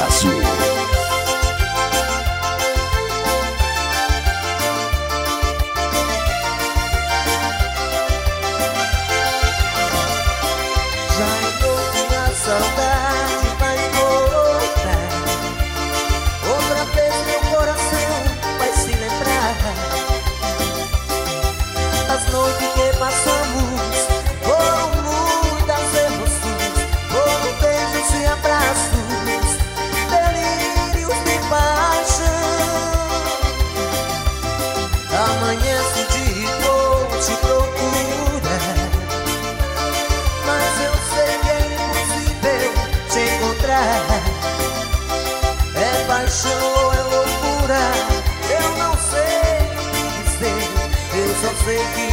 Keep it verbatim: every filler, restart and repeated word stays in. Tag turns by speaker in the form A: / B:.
A: abraço.
B: Saudade vai voltar. Outra vez meu coração vai se lembrar das noites que passamos. Foram muitas emoções, foram beijos e abraços, delírios de paixão. Amanhece o dia e vou te procurar, mas eu sei que é te encontrar. É paixão ou é loucura, eu não sei o que dizer. Eu só sei que